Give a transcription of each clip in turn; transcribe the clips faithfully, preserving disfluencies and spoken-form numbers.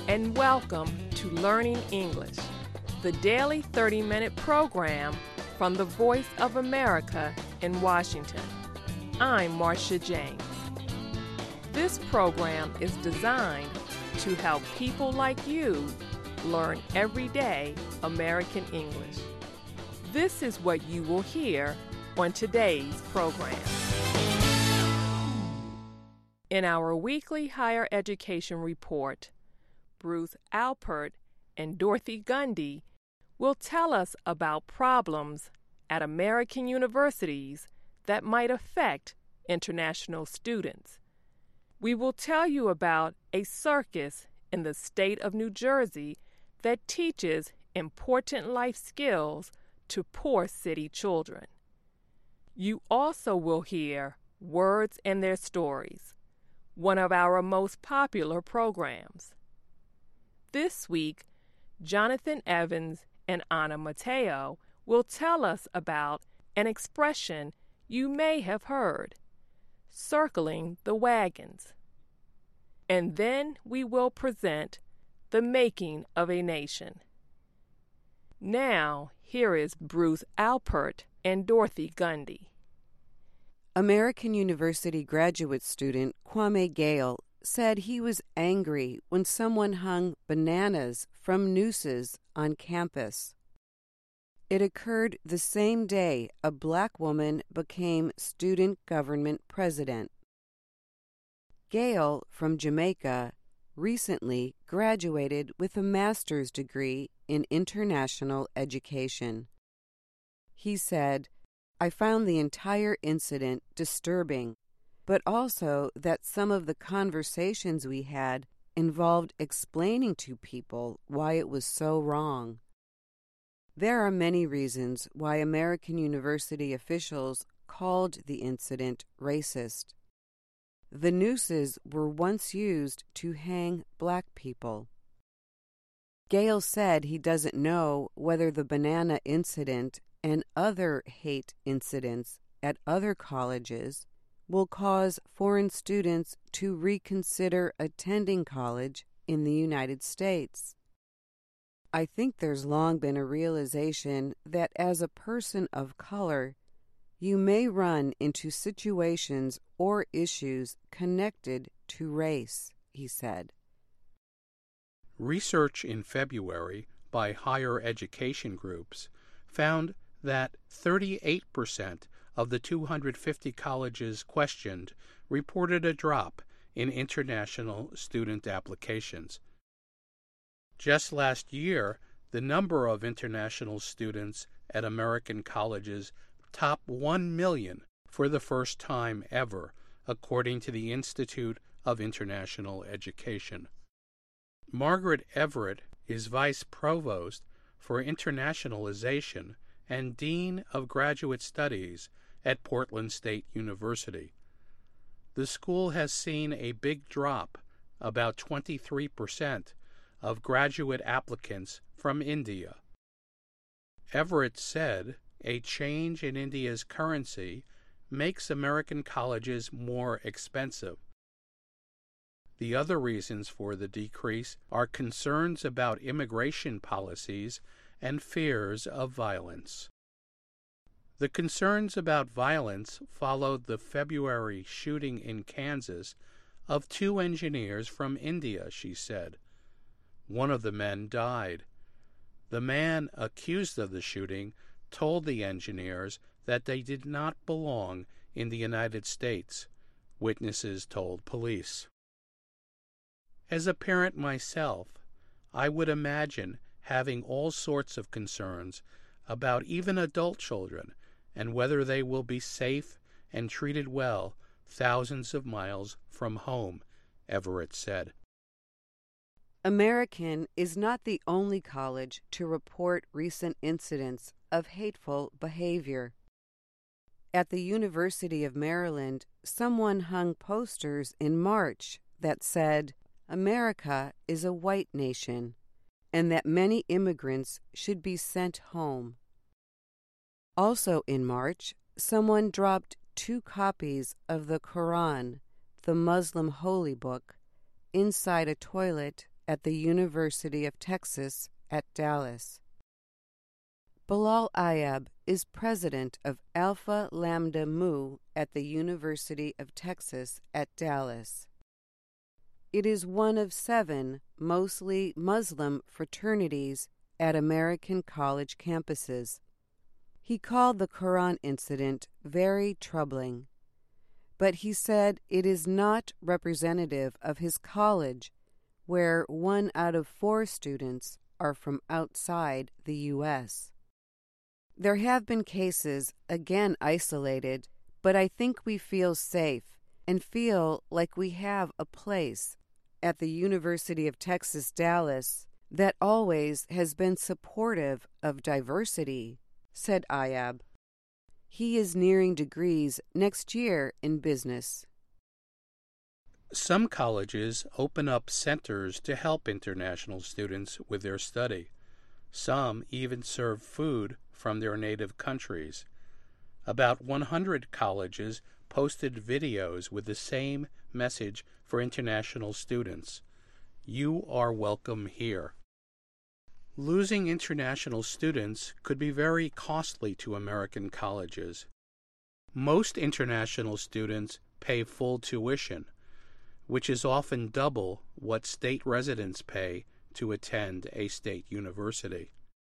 and welcome to Learning English, the daily thirty-minute program from the Voice of America in Washington. I'm Marcia James. This program is designed to help people like you learn everyday American English. This is what you will hear on today's program. In our weekly higher education report, Bruce Alpert and Dorothy Gundy will tell us about problems at American universities that might affect international students. We will tell you about a circus in the state of New Jersey that teaches important life skills to poor city children. You also will hear Words and Their Stories, one of our most popular programs. This week, Jonathan Evans and Anna Mateo will tell us about an expression you may have heard, circling the wagons. And then we will present The Making of a Nation. Now, here is Bruce Alpert and Dorothy Gundy. American University graduate student Kwame Gale said he was angry when someone hung bananas from nooses on campus. It occurred the same day a black woman became student government president. Gale, from Jamaica, recently graduated with a master's degree in international education. He said, "I found the entire incident disturbing, but also that some of the conversations we had involved explaining to people why it was so wrong." There are many reasons why American university officials called the incident racist. The nooses were once used to hang black people. Gale said he doesn't know whether the banana incident and other hate incidents at other colleges will cause foreign students to reconsider attending college in the United States. "I think there's long been a realization that as a person of color, you may run into situations or issues connected to race," he said. Research in February by higher education groups found that thirty-eight percent of the two hundred fifty colleges questioned reported a drop in international student applications. Just last year, the number of international students at American colleges topped one million for the first time ever, according to the Institute of International Education. Margaret Everett is Vice Provost for Internationalization and Dean of Graduate Studies at Portland State University. The school has seen a big drop, about twenty-three percent, of graduate applicants from India. Everett said a change in India's currency makes American colleges more expensive. The other reasons for the decrease are concerns about immigration policies and fears of violence. The concerns about violence followed the February shooting in Kansas of two engineers from India, she said. One of the men died. The man accused of the shooting told the engineers that they did not belong in the United States, witnesses told police. As a parent myself, I would imagine having all sorts of concerns about even adult children and whether they will be safe and treated well thousands of miles from home, Everett said. American is not the only college to report recent incidents of hateful behavior. At the University of Maryland, someone hung posters in March that said, "America is a white nation," and that many immigrants should be sent home. Also in March, someone dropped two copies of the Quran, the Muslim holy book, inside a toilet at the University of Texas at Dallas. Bilal Ayab is president of Alpha Lambda Mu at the University of Texas at Dallas. It is one of seven mostly Muslim fraternities at American college campuses. He called the Quran incident very troubling, but he said it is not representative of his college, where one out of four students are from outside the U S There have been cases, again isolated, but I think we feel safe and feel like we have a place at the University of Texas, Dallas, that always has been supportive of diversity, said Ayab. He is nearing degrees next year in business. Some colleges open up centers to help international students with their study. Some even serve food from their native countries. About one hundred colleges posted videos with the same message for international students. You are welcome here. Losing international students could be very costly to American colleges. Most international students pay full tuition, which is often double what state residents pay to attend a state university.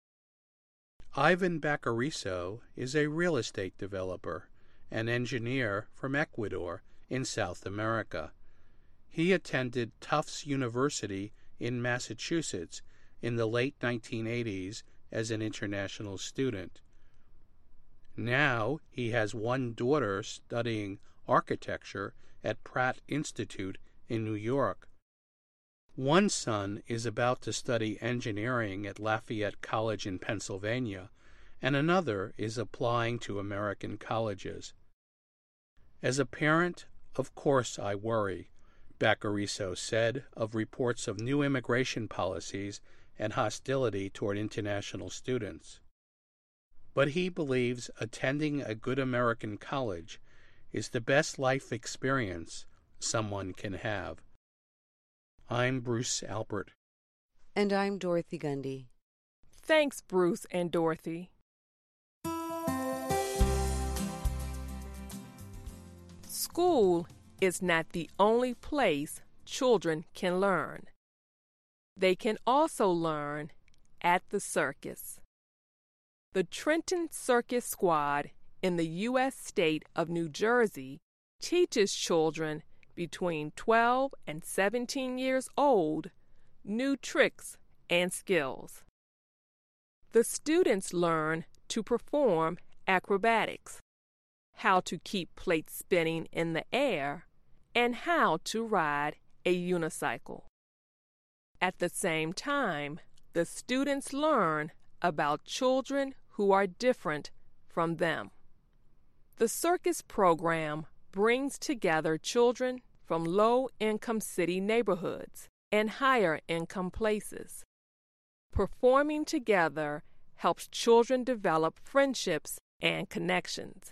Ivan Baquerizo is a real estate developer and engineer from Ecuador in South America. He attended Tufts University in Massachusetts in the late nineteen eighties as an international student. Now he has one daughter studying architecture at Pratt Institute in New York. One son is about to study engineering at Lafayette College in Pennsylvania, and another is applying to American colleges. As a parent, of course I worry, Baquerizo said of reports of new immigration policies and hostility toward international students. But he believes attending a good American college is the best life experience someone can have. I'm Bruce Alpert. And I'm Dorothy Gundy. Thanks, Bruce and Dorothy. School is not the only place children can learn. They can also learn at the circus. The Trenton Circus Squad in the U S state of New Jersey teaches children between twelve and seventeen years old new tricks and skills. The students learn to perform acrobatics, how to keep plates spinning in the air, and how to ride a unicycle. At the same time, the students learn about children who are different from them. The circus program brings together children from low-income city neighborhoods and higher-income places. Performing together helps children develop friendships and connections.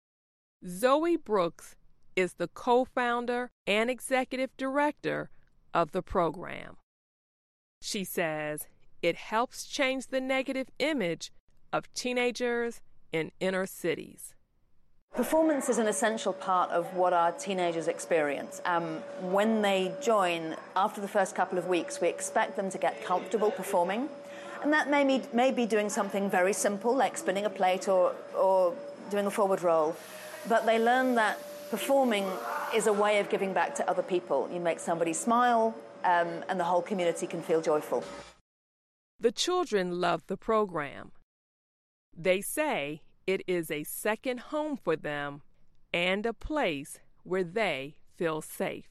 Zoe Brooks is the co-founder and executive director of the program. She says it helps change the negative image of teenagers in inner cities. Performance is an essential part of what our teenagers experience. Um, when they join, after the first couple of weeks, we expect them to get comfortable performing. And that may be, may be doing something very simple, like spinning a plate or, or doing a forward roll. But they learn that performing is a way of giving back to other people. You make somebody smile, um, and the whole community can feel joyful. The children love the program. They say it is a second home for them and a place where they feel safe.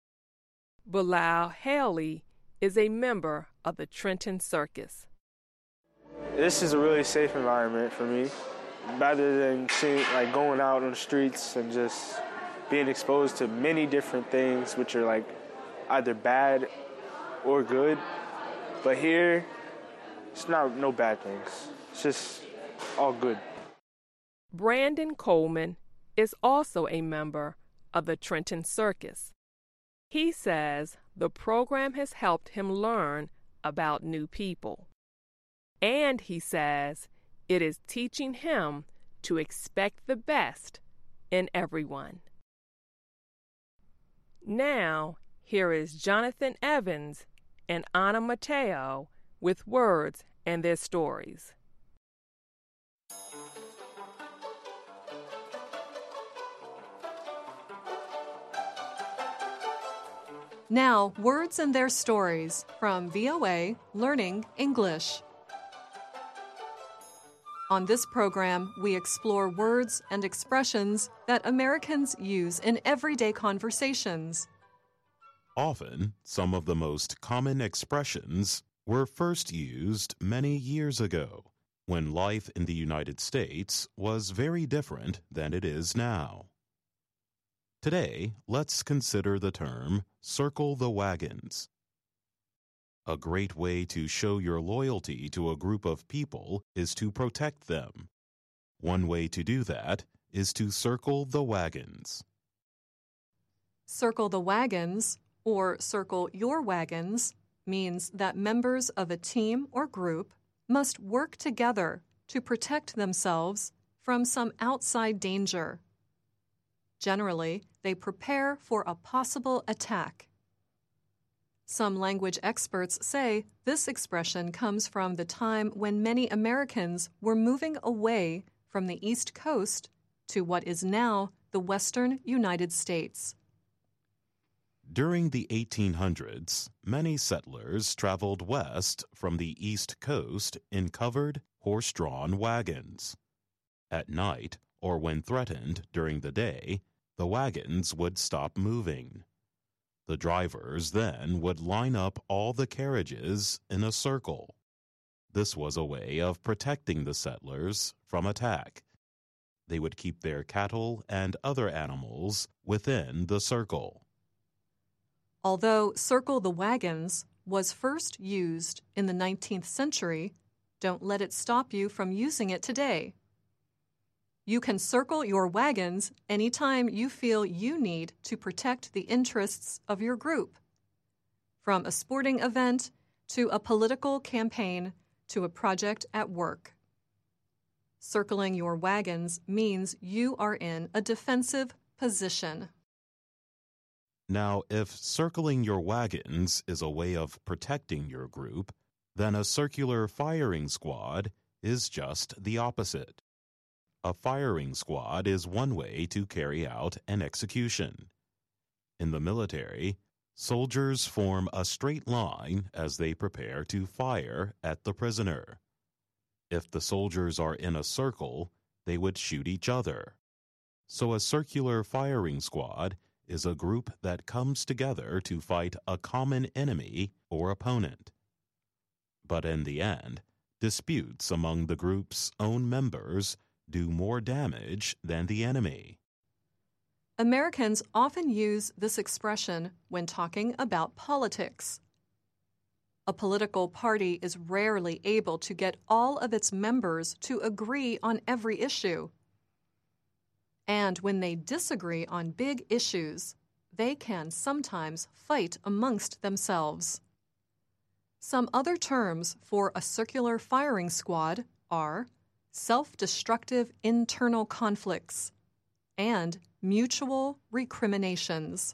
Bilal Haley is a member of the Trenton Circus. This is a really safe environment for me, rather than seeing, like going out on the streets and just being exposed to many different things, which are like either bad or good. But here, it's not no bad things. It's just all good. Brandon Coleman is also a member of the Trenton Circus. He says the program has helped him learn about new people. And he says it is teaching him to expect the best in everyone. Now, here is Jonathan Evans and Anna Mateo with words and their stories. Now, words and their stories from V O A Learning English. On this program, we explore words and expressions that Americans use in everyday conversations. Often, some of the most common expressions were first used many years ago, when life in the United States was very different than it is now. Today, let's consider the term circle the wagons. A great way to show your loyalty to a group of people is to protect them. One way to do that is to circle the wagons. Circle the wagons, or circle your wagons, means that members of a team or group must work together to protect themselves from some outside danger. Generally, they prepare for a possible attack. Some language experts say this expression comes from the time when many Americans were moving away from the East Coast to what is now the Western United States. During the eighteen hundreds, many settlers traveled west from the East Coast in covered, horse-drawn wagons. At night, or when threatened during the day, the wagons would stop moving. The drivers then would line up all the carriages in a circle. This was a way of protecting the settlers from attack. They would keep their cattle and other animals within the circle. Although circle the wagons was first used in the nineteenth century, don't let it stop you from using it today. You can circle your wagons anytime you feel you need to protect the interests of your group. From a sporting event to a political campaign to a project at work. Circling your wagons means you are in a defensive position. Now, if circling your wagons is a way of protecting your group, then a circular firing squad is just the opposite. A firing squad is one way to carry out an execution. In the military, soldiers form a straight line as they prepare to fire at the prisoner. If the soldiers are in a circle, they would shoot each other. So a circular firing squad is a group that comes together to fight a common enemy or opponent. But in the end, disputes among the group's own members do more damage than the enemy. Americans often use this expression when talking about politics. A political party is rarely able to get all of its members to agree on every issue. And when they disagree on big issues, they can sometimes fight amongst themselves. Some other terms for a circular firing squad are self-destructive internal conflicts and mutual recriminations.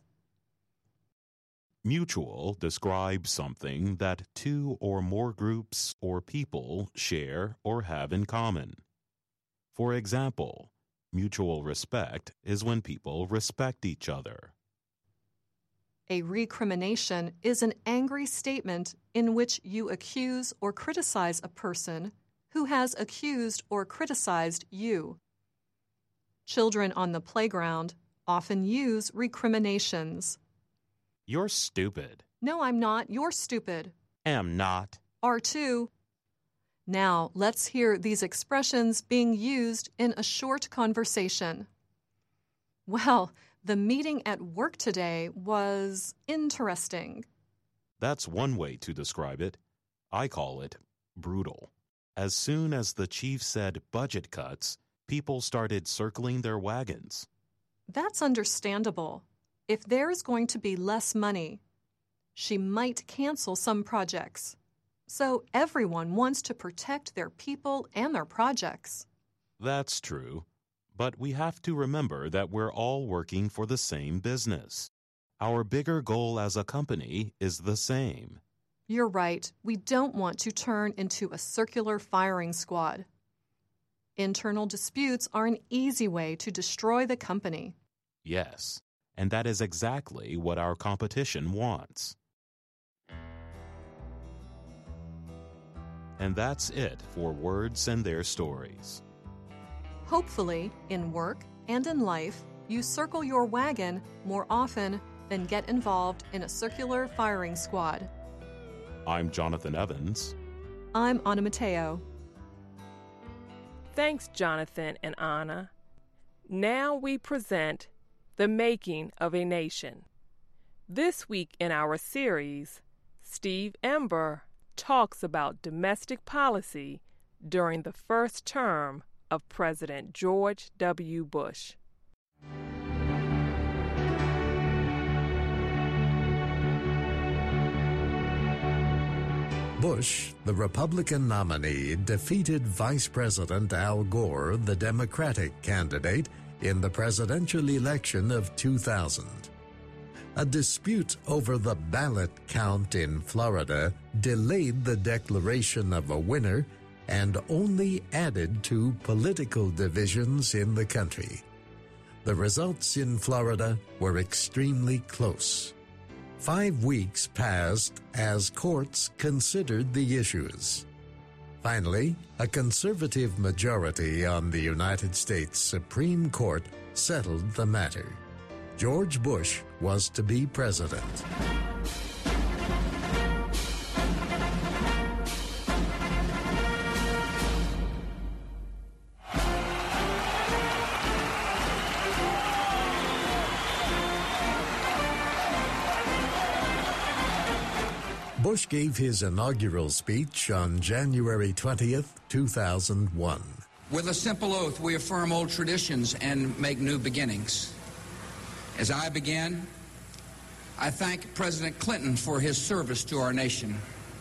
Mutual describes something that two or more groups or people share or have in common. For example, mutual respect is when people respect each other. A recrimination is an angry statement in which you accuse or criticize a person who has accused or criticized you. Children on the playground often use recriminations. You're stupid. No, I'm not. You're stupid. Am not. Are too. Now, let's hear these expressions being used in a short conversation. Well, the meeting at work today was interesting. That's one way to describe it. I call it brutal. As soon as the chief said budget cuts, people started circling their wagons. That's understandable. If there is going to be less money, she might cancel some projects. So everyone wants to protect their people and their projects. That's true. But we have to remember that we're all working for the same business. Our bigger goal as a company is the same. You're right. We don't want to turn into a circular firing squad. Internal disputes are an easy way to destroy the company. Yes, and that is exactly what our competition wants. And that's it for Words and Their Stories. Hopefully, in work and in life, you circle your wagon more often than get involved in a circular firing squad. I'm Jonathan Evans. I'm Anna Mateo. Thanks, Jonathan and Anna. Now we present The Making of a Nation. This week in our series, Steve Ember talks about domestic policy during the first term of President George W. Bush. Bush, the Republican nominee, defeated Vice President Al Gore, the Democratic candidate, in the presidential election of two thousand. A dispute over the ballot count in Florida delayed the declaration of a winner and only added to political divisions in the country. The results in Florida were extremely close. Five weeks passed as courts considered the issues. Finally, a conservative majority on the United States Supreme Court settled the matter. George Bush was to be president. Bush gave his inaugural speech on January twentieth, two thousand one. With a simple oath, we affirm old traditions and make new beginnings. As I begin, I thank President Clinton for his service to our nation.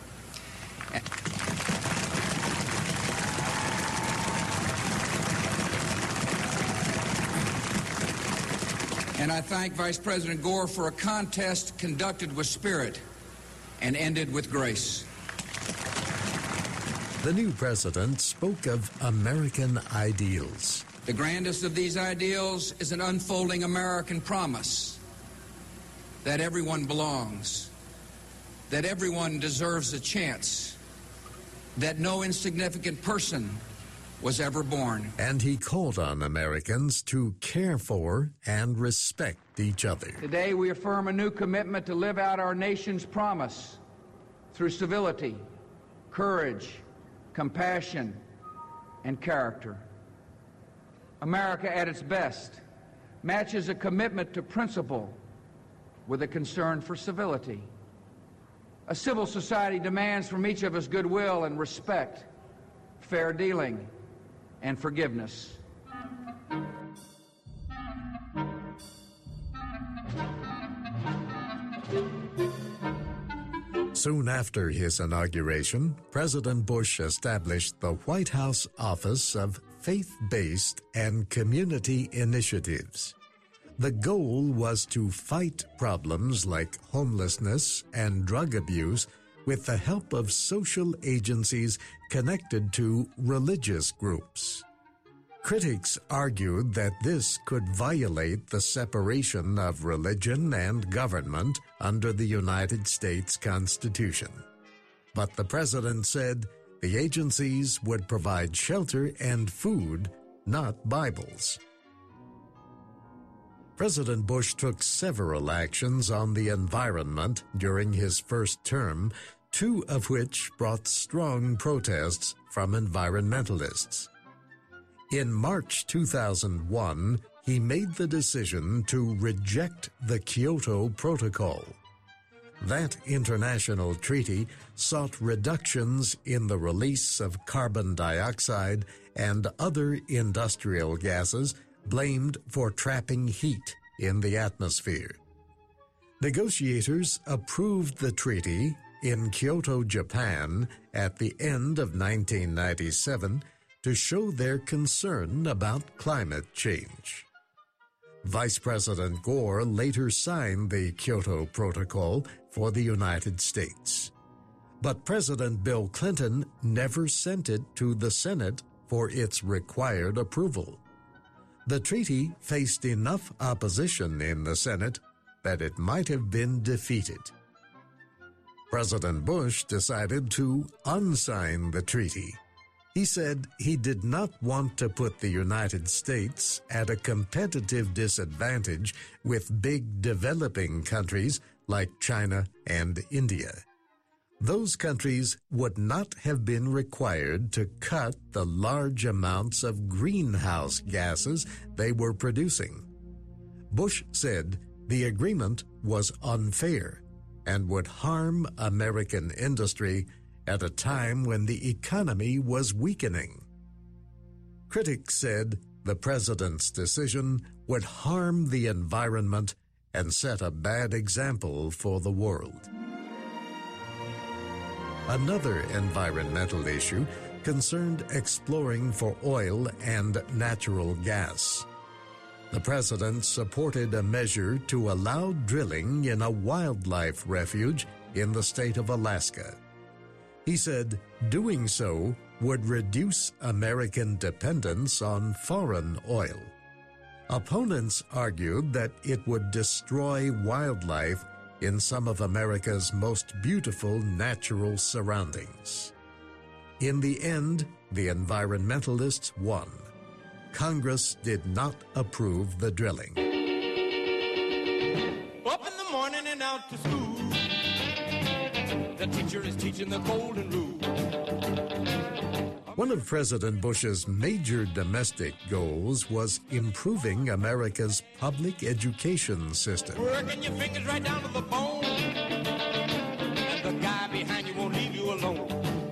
And I thank Vice President Gore for a contest conducted with spirit and ended with grace. The new president spoke of American ideals. The grandest of these ideals is an unfolding American promise that everyone belongs, that everyone deserves a chance, that no insignificant person was ever born. And he called on Americans to care for and respect each other. Today we affirm a new commitment to live out our nation's promise through civility, courage, compassion, and character. America at its best matches a commitment to principle with a concern for civility. A civil society demands from each of us goodwill and respect, fair dealing, and forgiveness. Soon after his inauguration, President Bush established the White House Office of Faith-Based and Community Initiatives. The goal was to fight problems like homelessness and drug abuse with the help of social agencies connected to religious groups. Critics argued that this could violate the separation of religion and government under the United States Constitution. But the president said the agencies would provide shelter and food, not Bibles. President Bush took several actions on the environment during his first term, two of which brought strong protests from environmentalists. In March two thousand one, he made the decision to reject the Kyoto Protocol. That international treaty sought reductions in the release of carbon dioxide and other industrial gases blamed for trapping heat in the atmosphere. Negotiators approved the treaty in Kyoto, Japan, at the end of nineteen ninety-seven to show their concern about climate change. Vice President Gore later signed the Kyoto Protocol for the United States. But President Bill Clinton never sent it to the Senate for its required approval. The treaty faced enough opposition in the Senate that it might have been defeated. President Bush decided to unsign the treaty. He said he did not want to put the United States at a competitive disadvantage with big developing countries like China and India. Those countries would not have been required to cut the large amounts of greenhouse gases they were producing. Bush said the agreement was unfair and would harm American industry at a time when the economy was weakening. Critics said the president's decision would harm the environment and set a bad example for the world. Another environmental issue concerned exploring for oil and natural gas. The president supported a measure to allow drilling in a wildlife refuge in the state of Alaska. He said doing so would reduce American dependence on foreign oil. Opponents argued that it would destroy wildlife in some of America's most beautiful natural surroundings. In the end, the environmentalists won. Congress did not approve the drilling. Up in the morning and out to school. The teacher is teaching the golden rule. One of President Bush's major domestic goals was improving America's public education system. Working your fingers right down to the bone. And the guy behind you won't leave you alone.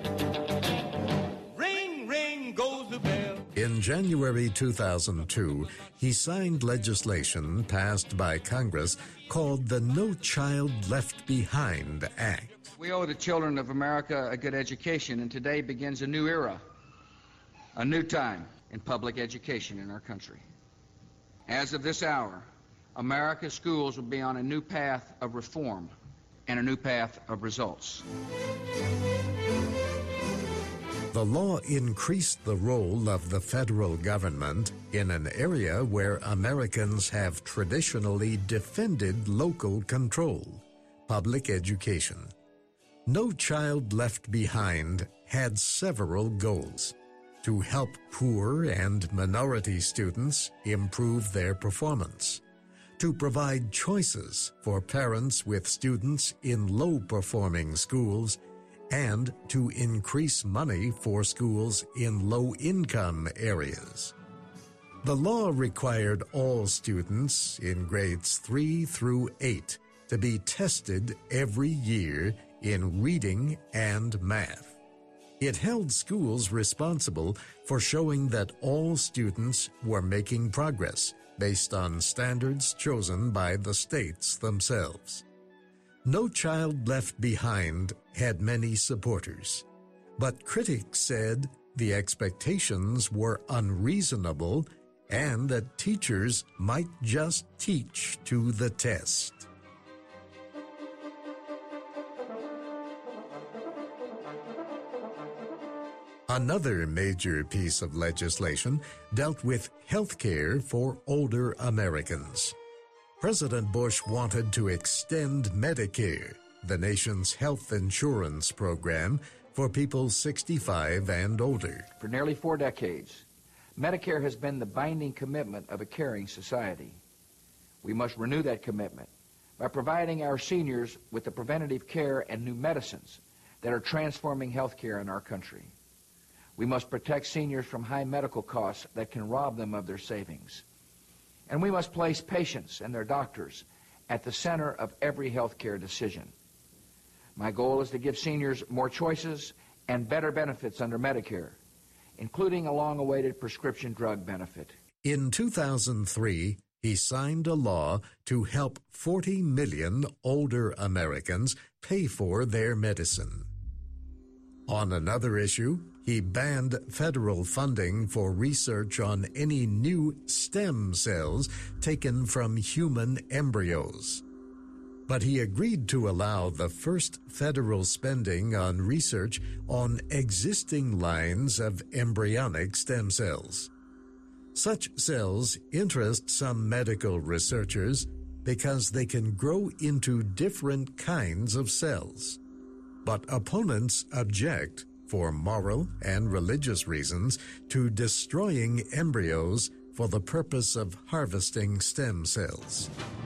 Ring, ring goes the bell. In January two thousand two, he signed legislation passed by Congress called the No Child Left Behind Act. We owe the children of America a good education, and today begins a new era, a new time in public education in our country. As of this hour, America's schools will be on a new path of reform and a new path of results. The law increased the role of the federal government in an area where Americans have traditionally defended local control, public education. No Child Left Behind had several goals: to help poor and minority students improve their performance, to provide choices for parents with students in low-performing schools, and to increase money for schools in low-income areas. The law required all students in grades three through eight to be tested every year in reading and math. It held schools responsible for showing that all students were making progress based on standards chosen by the states themselves. No Child Left Behind had many supporters, but critics said the expectations were unreasonable and that teachers might just teach to the test. Another major piece of legislation dealt with health care for older Americans. President Bush wanted to extend Medicare, the nation's health insurance program, for people sixty-five and older. For nearly four decades, Medicare has been the binding commitment of a caring society. We must renew that commitment by providing our seniors with the preventative care and new medicines that are transforming health care in our country. We must protect seniors from high medical costs that can rob them of their savings. And we must place patients and their doctors at the center of every health care decision. My goal is to give seniors more choices and better benefits under Medicare, including a long-awaited prescription drug benefit. In two thousand three, he signed a law to help forty million older Americans pay for their medicine. On another issue, he banned federal funding for research on any new stem cells taken from human embryos. But he agreed to allow the first federal spending on research on existing lines of embryonic stem cells. Such cells interest some medical researchers because they can grow into different kinds of cells. But opponents object, for moral and religious reasons, to destroying embryos for the purpose of harvesting stem cells.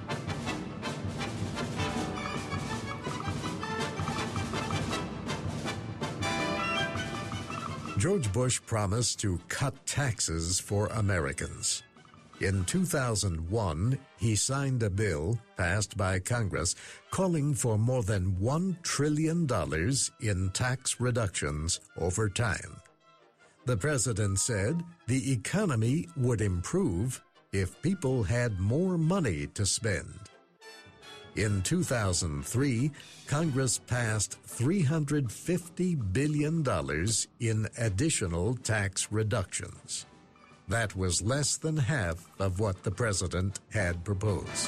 George Bush promised to cut taxes for Americans. In two thousand one, he signed a bill passed by Congress calling for more than one trillion dollars in tax reductions over time. The president said the economy would improve if people had more money to spend. In two thousand three, Congress passed three hundred fifty billion dollars in additional tax reductions. That was less than half of what the president had proposed.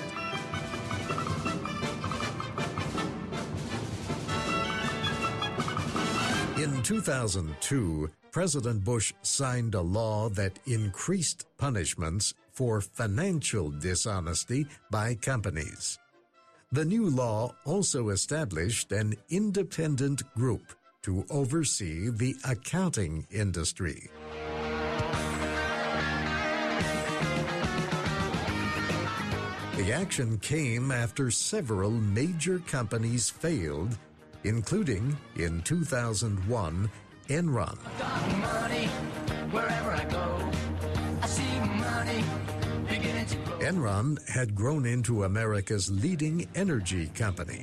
In two thousand two, President Bush signed a law that increased punishments for financial dishonesty by companies. The new law also established an independent group to oversee the accounting industry. The action came after several major companies failed, including, in two thousand one, Enron. Money, wherever I go, I see money beginning to grow. Enron had grown into America's leading energy company.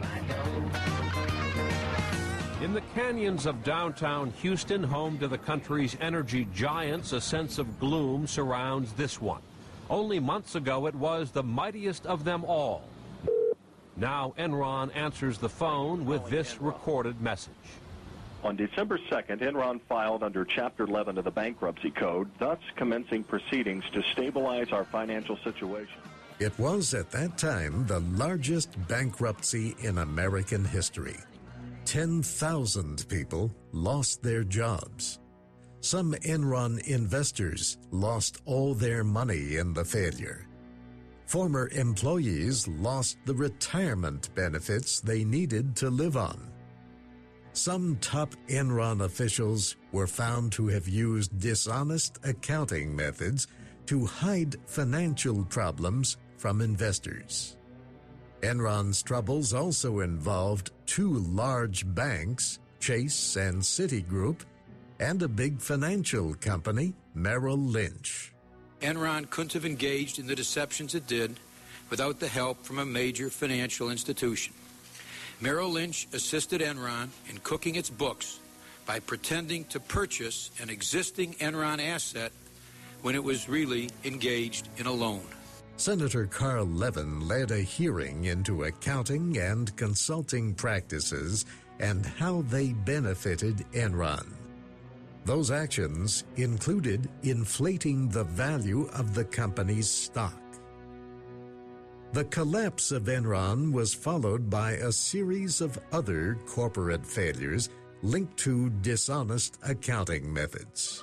In the canyons of downtown Houston, home to the country's energy giants, a sense of gloom surrounds this one. Only months ago, it was the mightiest of them all. Now Enron answers the phone with this recorded message. On December second, Enron filed under Chapter eleven of the Bankruptcy Code, thus commencing proceedings to stabilize our financial situation. It was at that time the largest bankruptcy in American history. ten thousand people lost their jobs. Some Enron investors lost all their money in the failure. Former employees lost the retirement benefits they needed to live on. Some top Enron officials were found to have used dishonest accounting methods to hide financial problems from investors. Enron's troubles also involved two large banks, Chase and Citigroup, and a big financial company, Merrill Lynch. Enron couldn't have engaged in the deceptions it did without the help from a major financial institution. Merrill Lynch assisted Enron in cooking its books by pretending to purchase an existing Enron asset when it was really engaged in a loan. Senator Carl Levin led a hearing into accounting and consulting practices and how they benefited Enron. Those actions included inflating the value of the company's stock. The collapse of Enron was followed by a series of other corporate failures linked to dishonest accounting methods.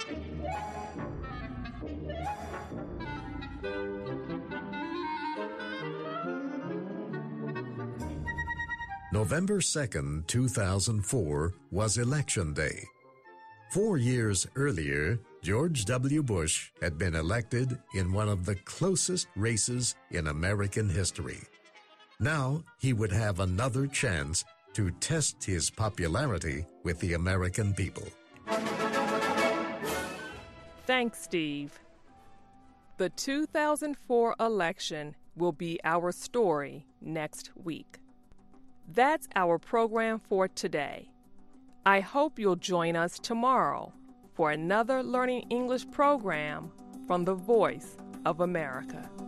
November second, two thousand four was Election Day. Four years earlier, George W. Bush had been elected in one of the closest races in American history. Now he would have another chance to test his popularity with the American people. Thanks, Steve. The two thousand four election will be our story next week. That's our program for today. I hope you'll join us tomorrow for another Learning English program from the Voice of America.